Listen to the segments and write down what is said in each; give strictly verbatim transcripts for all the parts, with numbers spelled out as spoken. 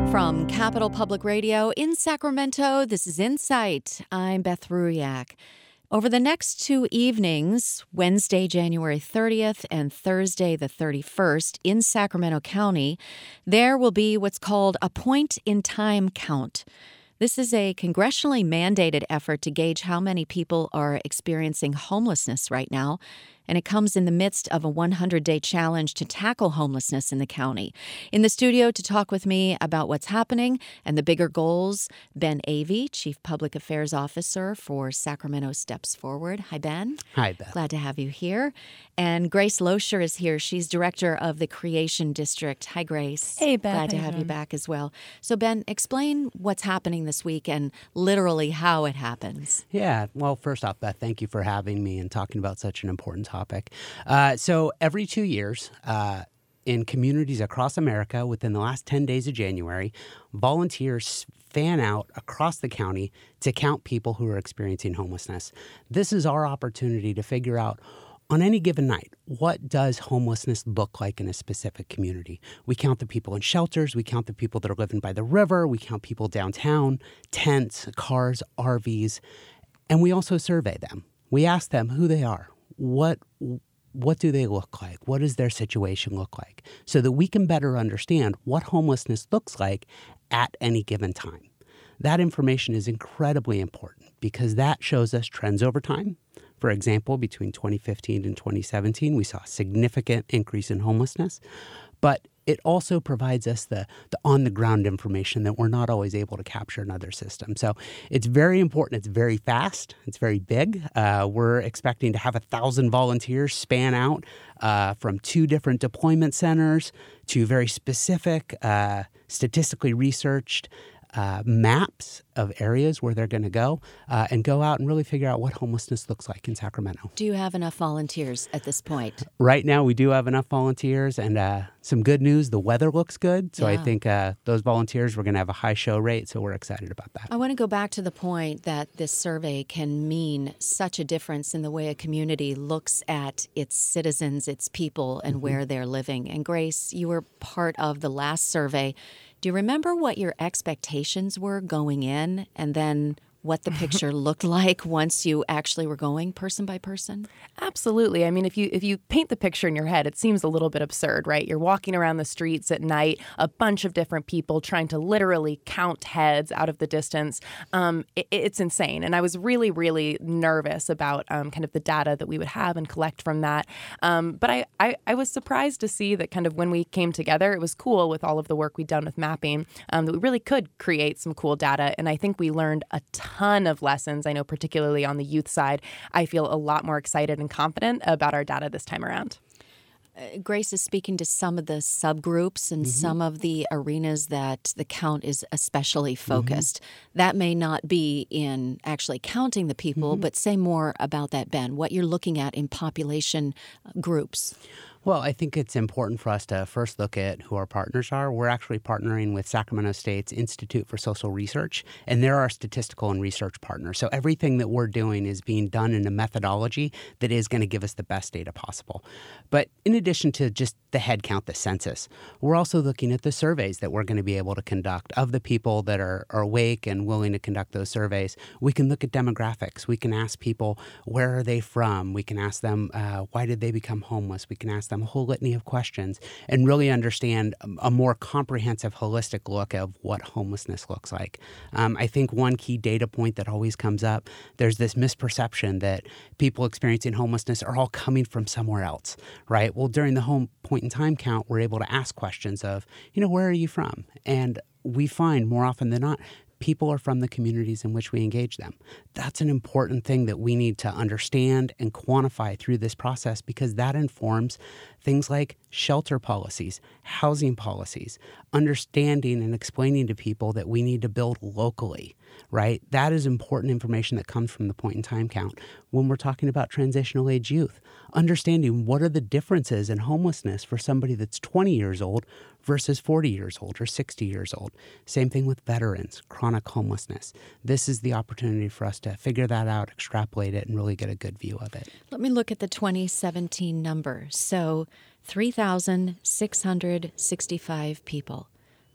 From Capital Public Radio in Sacramento, this is Insight. I'm Beth Ruyak. Over the next two evenings, Wednesday, January thirtieth and Thursday, the thirty-first, in Sacramento County, there will be what's called a point-in-time count. This is a congressionally mandated effort to gauge how many people are experiencing homelessness right now, and it comes in the midst of a one hundred day challenge to tackle homelessness in the county. In the studio to talk with me about what's happening and the bigger goals, Ben Avey, Chief Public Affairs Officer for Sacramento Steps Forward. Hi, Ben. Hi, Beth. Glad to have you here. And Grace Loescher is here. She's Director of the Creation District. Hi, Grace. Hey, Beth. Glad to have you back as well. So, Ben, explain what's happening this week and literally how it happens. Yeah. Well, first off, Beth, thank you for having me and talking about such an important topic. Topic. Uh, so every two years, uh, in communities across America, within the last ten days of January, volunteers fan out across the county to count people who are experiencing homelessness. This is our opportunity to figure out, on any given night, what does homelessness look like in a specific community? We count the people in shelters, we count the people that are living by the river, we count people downtown, tents, cars, R Vs, and we also survey them. We ask them who they are. What what do they look like? What does their situation look like? So that we can better understand what homelessness looks like at any given time. That information is incredibly important because that shows us trends over time. For example, between twenty fifteen and twenty seventeen, we saw a significant increase in homelessness. But it also provides us the, the on-the-ground information that we're not always able to capture in other systems. So it's very important. It's very fast. It's very big. Uh, we're expecting to have a thousand volunteers span out uh, from two different deployment centers to very specific, uh, statistically researched Uh, maps of areas where they're going to go uh, and go out and really figure out what homelessness looks like in Sacramento. Do you have enough volunteers at this point? Right now, we do have enough volunteers, and uh, some good news, the weather looks good. So Yeah. I think uh, those volunteers, we're going to have a high show rate, so we're excited about that. I want to go back to the point that this survey can mean such a difference in the way a community looks at its citizens, its people, and mm-hmm. where they're living. And Grace, you were part of the last survey. Do you remember what your expectations were going in and then what the picture looked like once you actually were going person by person? Absolutely. I mean, if you if you paint the picture in your head, it seems a little bit absurd, right? You're walking around the streets at night, a bunch of different people trying to literally count heads out of the distance. Um, it, it's insane. And I was really, really nervous about um, kind of the data that we would have and collect from that. Um, but I, I, I was surprised to see that kind of when we came together, it was cool with all of the work we'd done with mapping, um, that we really could create some cool data. And I think we learned a ton ton of lessons. I know particularly on the youth side, I feel a lot more excited and confident about our data this time around. Uh, Grace is speaking to some of the subgroups and mm-hmm. some of the arenas that the count is especially focused. Mm-hmm. That may not be in actually counting the people, mm-hmm. but say more about that, Ben, what you're looking at in population groups. Well, I think it's important for us to first look at who our partners are. We're actually partnering with Sacramento State's Institute for Social Research, and they're our statistical and research partner. So everything that we're doing is being done in a methodology that is going to give us the best data possible. But in addition to just the head count, the census, we're also looking at the surveys that we're going to be able to conduct of the people that are, are awake and willing to conduct those surveys. We can look at demographics. We can ask people, where are they from? We can ask them, uh, why did they become homeless? We can ask them a whole litany of questions and really understand a more comprehensive, holistic look of what homelessness looks like. Um, I think one key data point that always comes up, there's this misperception that people experiencing homelessness are all coming from somewhere else, right? Well, during the home point in time count, we're able to ask questions of, you know, where are you from? And we find more often than not, people are from the communities in which we engage them. That's an important thing that we need to understand and quantify through this process because that informs things like shelter policies, housing policies, understanding and explaining to people that we need to build locally, right? That is important information that comes from the point in time count. When we're talking about transitional age youth, understanding what are the differences in homelessness for somebody that's twenty years old versus forty years old or sixty years old. Same thing with veterans, chronic homelessness. This is the opportunity for us to figure that out, extrapolate it, and really get a good view of it. Let me look at the twenty seventeen number. So three thousand six hundred sixty-five people.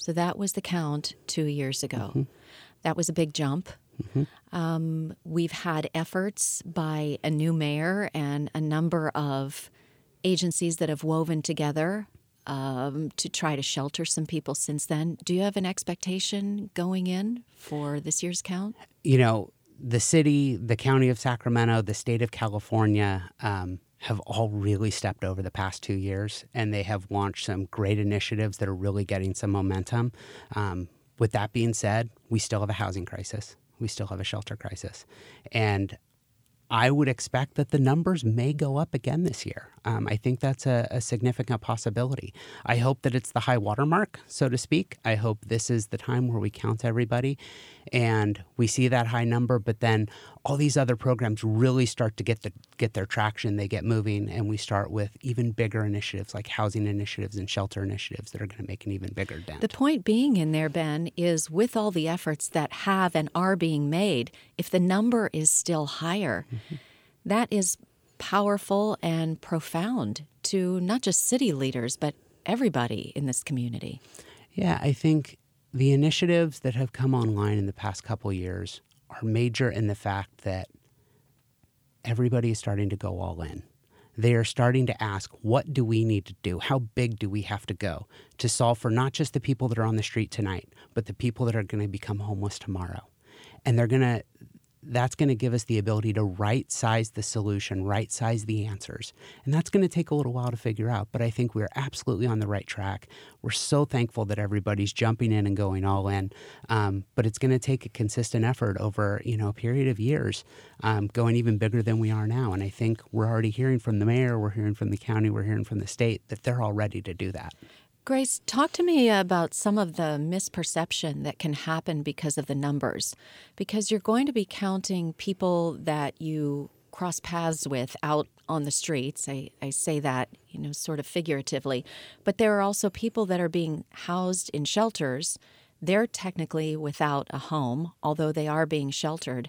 So that was the count two years ago. Mm-hmm. That was a big jump. Mm-hmm. Um, we've had efforts by a new mayor and a number of agencies that have woven together um, to try to shelter some people since then. Do you have an expectation going in for this year's count? You know, the city, the county of Sacramento, the state of California um, have all really stepped over the past two years, and they have launched some great initiatives that are really getting some momentum. Um, with that being said, we still have a housing crisis. We still have a shelter crisis. And I would expect that the numbers may go up again this year. Um, I think that's a, a significant possibility. I hope that it's the high watermark, so to speak. I hope this is the time where we count everybody and we see that high number, but then all these other programs really start to get the get their traction, they get moving, and we start with even bigger initiatives like housing initiatives and shelter initiatives that are going to make an even bigger dent. The point being in there, Ben, is with all the efforts that have and are being made, if the number is still higher, mm-hmm. that is powerful and profound to not just city leaders, but everybody in this community. Yeah, I think the initiatives that have come online in the past couple of years are major in the fact that everybody is starting to go all in. They are starting to ask, what do we need to do? How big do we have to go to solve for not just the people that are on the street tonight, but the people that are going to become homeless tomorrow? And they're going to that's going to give us the ability to right-size the solution, right-size the answers. And that's going to take a little while to figure out, but I think we're absolutely on the right track. We're so thankful that everybody's jumping in and going all in, um, but it's going to take a consistent effort over, you know, a period of years, um, going even bigger than we are now. And I think we're already hearing from the mayor, we're hearing from the county, we're hearing from the state that they're all ready to do that. Grace, talk to me about some of the misperception that can happen because of the numbers, because you're going to be counting people that you cross paths with out on the streets. I, I say that, you know, sort of figuratively, but there are also people that are being housed in shelters. They're technically without a home, although they are being sheltered.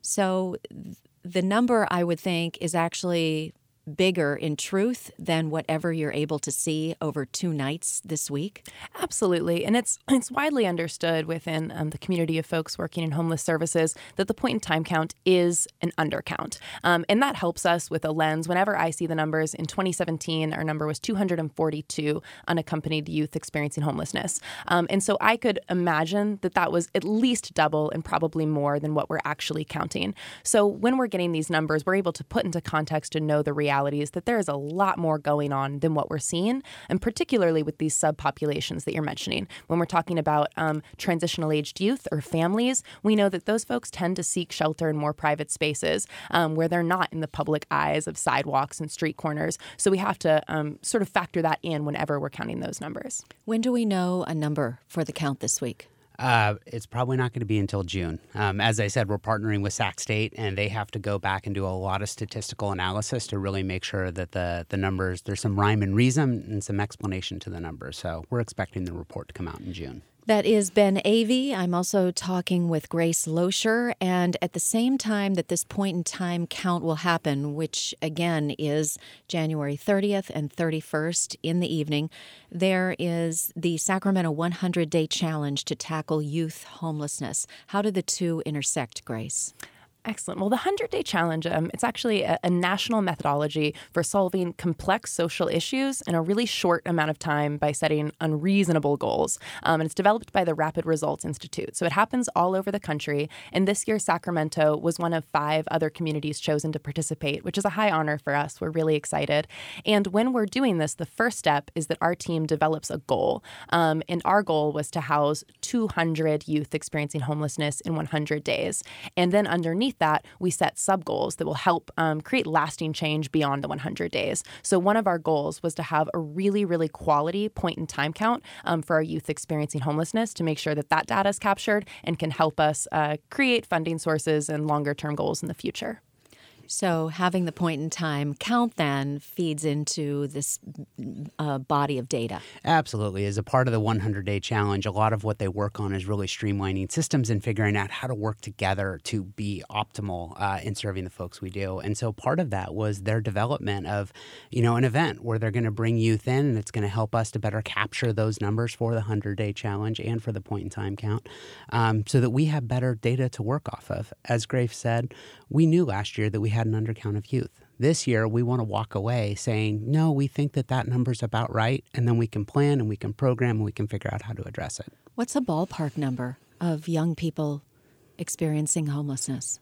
So the number, I would think, is actually bigger in truth than whatever you're able to see over two nights this week? Absolutely. And it's it's widely understood within um, the community of folks working in homeless services that the point-in-time count is an undercount. Um, and that helps us with a lens. Whenever I see the numbers, in twenty seventeen, our number was two hundred forty-two unaccompanied youth experiencing homelessness. Um, and so I could imagine that that was at least double and probably more than what we're actually counting. So when we're getting these numbers, we're able to put into context and know the reality is that there is a lot more going on than what we're seeing, and particularly with these subpopulations that you're mentioning. When we're talking about um, transitional aged youth or families, we know that those folks tend to seek shelter in more private spaces um, where they're not in the public eyes of sidewalks and street corners. So we have to um, sort of factor that in whenever we're counting those numbers. When do we know a number for the count this week? Uh, it's probably not going to be until June. Um, as I said, we're partnering with Sac State, and they have to go back and do a lot of statistical analysis to really make sure that the, the numbers, there's some rhyme and reason and some explanation to the numbers. So we're expecting the report to come out in June. That is Ben Avey. I'm also talking with Grace Loescher. And at the same time that this point-in-time count will happen, which again is January thirtieth and thirty-first in the evening, there is the Sacramento one hundred day Challenge to tackle youth homelessness. How do the two intersect, Grace? Excellent. Well, the one hundred day Challenge, um, it's actually a, a national methodology for solving complex social issues in a really short amount of time by setting unreasonable goals. Um, and it's developed by the Rapid Results Institute. So it happens all over the country. And this year, Sacramento was one of five other communities chosen to participate, which is a high honor for us. We're really excited. And when we're doing this, the first step is that our team develops a goal. Um, and our goal was to house two hundred youth experiencing homelessness in one hundred days. And then underneath that, we set sub-goals that will help um, create lasting change beyond the one hundred days. So one of our goals was to have a really, really quality point-in-time count um, for our youth experiencing homelessness to make sure that that data is captured and can help us uh, create funding sources and longer-term goals in the future. So having the point in time count then feeds into this uh, body of data. Absolutely. As a part of the hundred-day challenge, a lot of what they work on is really streamlining systems and figuring out how to work together to be optimal uh, in serving the folks we do. And so part of that was their development of, you know, an event where they're going to bring youth in, and it's going to help us to better capture those numbers for the hundred-day challenge and for the point in time count, um, so that we have better data to work off of. As Grace said, we knew last year that we had an undercount of youth. This year, we want to walk away saying, no, we think that that number's about right, and then we can plan and we can program and we can figure out how to address it. What's a ballpark number of young people experiencing homelessness?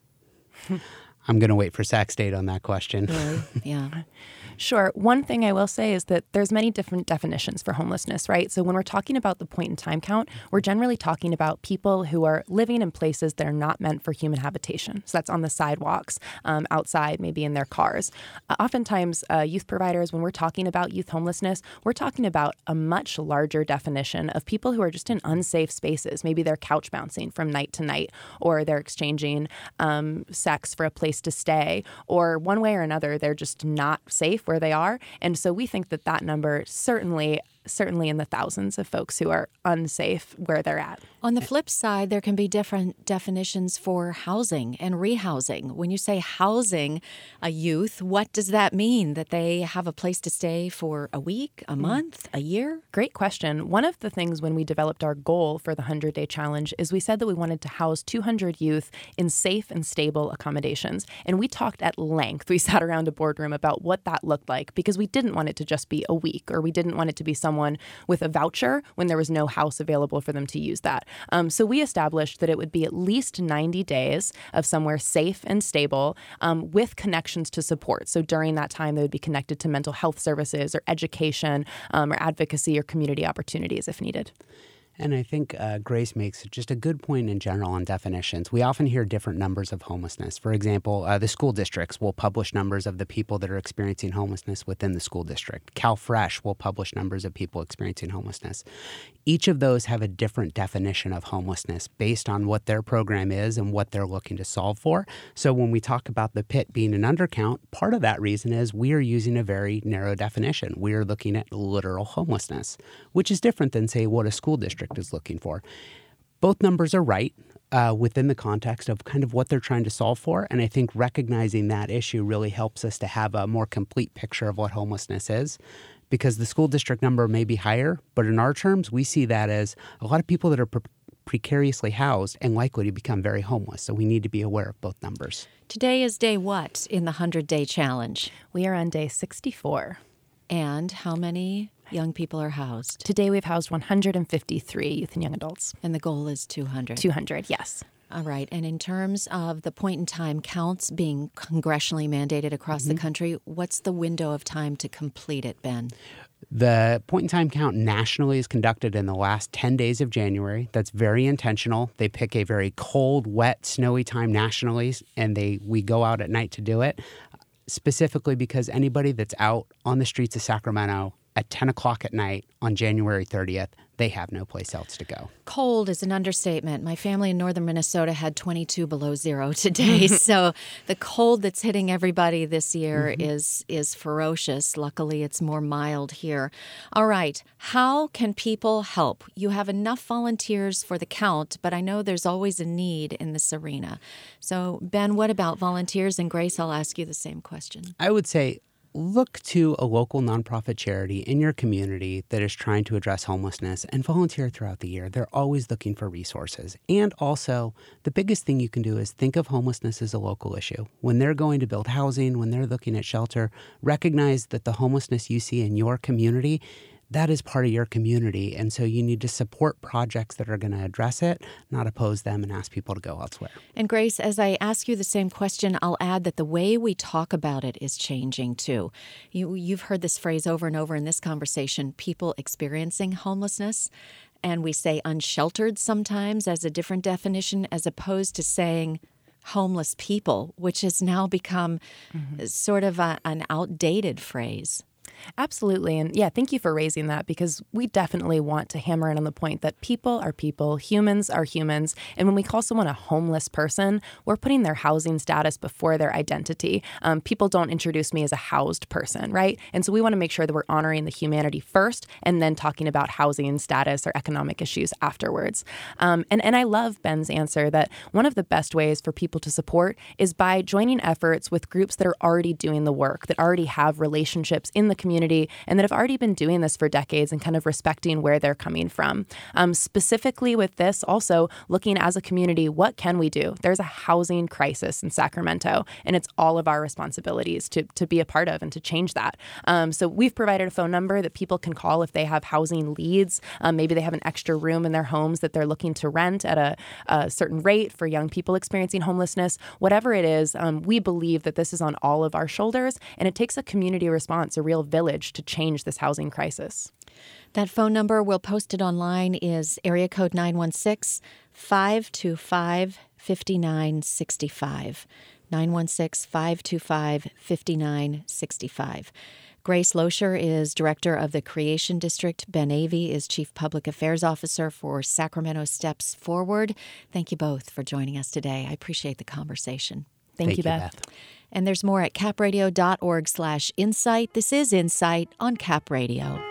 I'm going to wait for Sac State on that question. Really? Yeah. Sure. One thing I will say is that there's many different definitions for homelessness, right? So when we're talking about the point in time count, we're generally talking about people who are living in places that are not meant for human habitation. So that's on the sidewalks, um, outside, maybe in their cars. Uh, oftentimes, uh, youth providers, when we're talking about youth homelessness, we're talking about a much larger definition of people who are just in unsafe spaces. Maybe they're couch bouncing from night to night, or they're exchanging um, sex for a place to stay, or one way or another, they're just not safe where they are. And so we think that that number certainly certainly in the thousands of folks who are unsafe where they're at. On the flip side, there can be different definitions for housing and rehousing. When you say housing a youth, what does that mean? That they have a place to stay for a week, a month, a year? Great question. One of the things when we developed our goal for the hundred-day challenge is we said that we wanted to house two hundred youth in safe and stable accommodations. And we talked at length. We sat around a boardroom about what that looked like, because we didn't want it to just be a week, or we didn't want it to be someone with a voucher when there was no house available for them to use that. Um, so we established that it would be at least ninety days of somewhere safe and stable, um, with connections to support. So during that time, they would be connected to mental health services or education, um, or advocacy or community opportunities if needed. And I think uh, Grace makes just a good point in general on definitions. We often hear different numbers of homelessness. For example, uh, the school districts will publish numbers of the people that are experiencing homelessness within the school district. CalFresh will publish numbers of people experiencing homelessness. Each of those have a different definition of homelessness based on what their program is and what they're looking to solve for. So when we talk about the P I T being an undercount, part of that reason is we are using a very narrow definition. We are looking at literal homelessness, which is different than, say, what a school district is looking for. Both numbers are right uh, within the context of kind of what they're trying to solve for. And I think recognizing that issue really helps us to have a more complete picture of what homelessness is, because the school district number may be higher, but in our terms, we see that as a lot of people that are pre- precariously housed and likely to become very homeless. So we need to be aware of both numbers. Today is day what in the hundred-day challenge? We are on day sixty-four. And how many young people are housed? Today we've housed one hundred fifty-three youth and young adults. And the goal is two hundred? two hundred, yes. All right. And in terms of the point-in-time counts being congressionally mandated across mm-hmm. the country, what's the window of time to complete it, Ben? The point-in-time count nationally is conducted in the last ten days of January. That's very intentional. They pick a very cold, wet, snowy time nationally, and they we go out at night to do it, specifically because anybody that's out on the streets of Sacramento at ten o'clock at night on January thirtieth, they have no place else to go. Cold is an understatement. My family in northern Minnesota had twenty-two below zero today. So the cold that's hitting everybody this year mm-hmm. is is ferocious. Luckily, it's more mild here. All right. How can people help? You have enough volunteers for the count, but I know there's always a need in this arena. So, Ben, what about volunteers? And Grace, I'll ask you the same question. I would say look to a local nonprofit charity in your community that is trying to address homelessness and volunteer throughout the year. They're always looking for resources. And also, the biggest thing you can do is think of homelessness as a local issue. When they're going to build housing, when they're looking at shelter, recognize that the homelessness you see in your community, that is part of your community. And so you need to support projects that are going to address it, not oppose them and ask people to go elsewhere. And Grace, as I ask you the same question, I'll add that the way we talk about it is changing too. You, you've heard this phrase over and over in this conversation, people experiencing homelessness. And we say unsheltered sometimes as a different definition, as opposed to saying homeless people, which has now become mm-hmm. sort of a, an outdated phrase. Absolutely. And yeah, thank you for raising that, because we definitely want to hammer in on the point that people are people, humans are humans. And when we call someone a homeless person, we're putting their housing status before their identity. Um, people don't introduce me as a housed person, right? And so we want to make sure that we're honoring the humanity first and then talking about housing status or economic issues afterwards. Um, and, and I love Ben's answer that one of the best ways for people to support is by joining efforts with groups that are already doing the work, that already have relationships in the community, and that have already been doing this for decades and kind of respecting where they're coming from. Um, specifically with this, also looking as a community, what can we do? There's a housing crisis in Sacramento, and it's all of our responsibilities to, to be a part of and to change that. Um, so we've provided a phone number that people can call if they have housing leads. Um, maybe they have an extra room in their homes that they're looking to rent at a, a certain rate for young people experiencing homelessness. Whatever it is, um, we believe that this is on all of our shoulders, and it takes a community response, a real village, to change this housing crisis. That phone number, we'll post it online, is area code nine one six, five two five, five nine six five. nine one six, five two five, five nine six five. Grace Loescher is director of the Creation District. Ben Avey is chief public affairs officer for Sacramento Steps Forward. Thank you both for joining us today. I appreciate the conversation. Thank, Thank you, you, Beth. Beth. And there's more at capradio dot org slash insight. This is Insight on Cap Radio.